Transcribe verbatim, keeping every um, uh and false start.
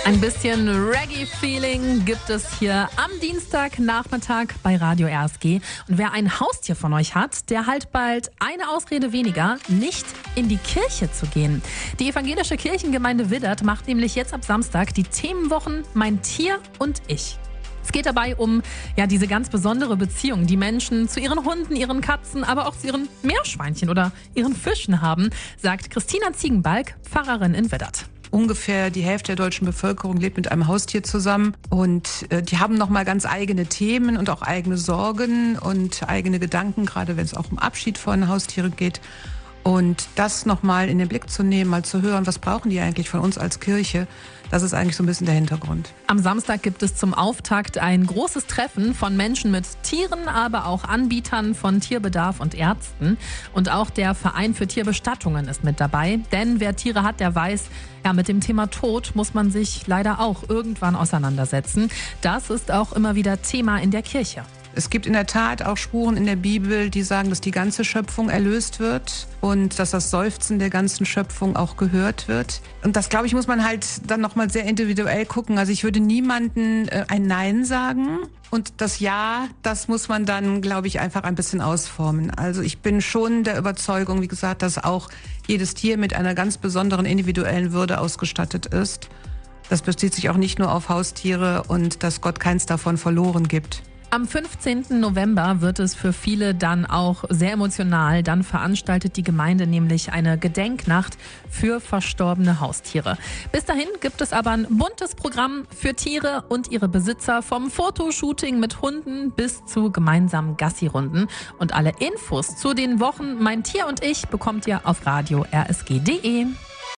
Ein bisschen Reggae-Feeling gibt es hier am Dienstagnachmittag bei Radio R S G. Und wer ein Haustier von euch hat, der hat bald eine Ausrede weniger, nicht in die Kirche zu gehen. Die evangelische Kirchengemeinde Widdert macht nämlich jetzt ab Samstag die Themenwochen Mein Tier und ich. Es geht dabei um ja, diese ganz besondere Beziehung, die Menschen zu ihren Hunden, ihren Katzen, aber auch zu ihren Meerschweinchen oder ihren Fischen haben, sagt Christina Ziegenbalg, Pfarrerin in Widdert. Ungefähr die Hälfte der deutschen Bevölkerung lebt mit einem Haustier zusammen und äh, die haben nochmal ganz eigene Themen und auch eigene Sorgen und eigene Gedanken, gerade wenn es auch um Abschied von Haustieren geht. Und das nochmal in den Blick zu nehmen, mal zu hören, was brauchen die eigentlich von uns als Kirche, das ist eigentlich so ein bisschen der Hintergrund. Am Samstag gibt es zum Auftakt ein großes Treffen von Menschen mit Tieren, aber auch Anbietern von Tierbedarf und Ärzten. Und auch der Verein für Tierbestattungen ist mit dabei. Denn wer Tiere hat, der weiß, ja, mit dem Thema Tod muss man sich leider auch irgendwann auseinandersetzen. Das ist auch immer wieder Thema in der Kirche. Es gibt in der Tat auch Spuren in der Bibel, die sagen, dass die ganze Schöpfung erlöst wird und dass das Seufzen der ganzen Schöpfung auch gehört wird. Und das, glaube ich, muss man halt dann nochmal sehr individuell gucken. Also ich würde niemandem äh, ein Nein sagen. Und das Ja, das muss man dann, glaube ich, einfach ein bisschen ausformen. Also ich bin schon der Überzeugung, wie gesagt, dass auch jedes Tier mit einer ganz besonderen individuellen Würde ausgestattet ist. Das bezieht sich auch nicht nur auf Haustiere und dass Gott keins davon verloren gibt. Am fünfzehnten November wird es für viele dann auch sehr emotional. Dann veranstaltet die Gemeinde nämlich eine Gedenknacht für verstorbene Haustiere. Bis dahin gibt es aber ein buntes Programm für Tiere und ihre Besitzer, vom Fotoshooting mit Hunden bis zu gemeinsamen Gassi-Runden. Und alle Infos zu den Wochen Mein Tier und ich bekommt ihr auf radio r s g punkt d e.